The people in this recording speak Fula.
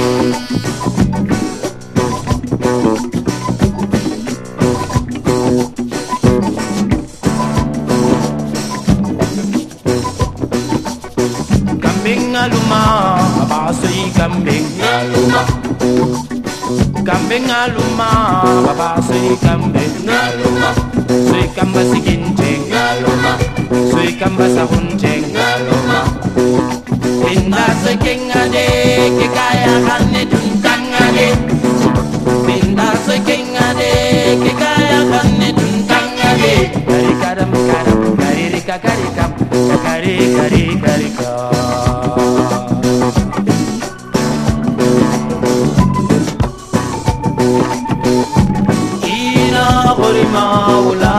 Kambing aluma, babasay kambing aluma. Kambing aluma, babasay kambing aluma. Soy kamba si kinching aluma. Soy kamba sa kunching aluma. Pinda soy king ade, que kaya kane tuntang ade. Pinda soy king ade, que kaya kane tuntang ade. Kari karam karam, kari rika kari kam, kari kari kari kam. Ina korima ula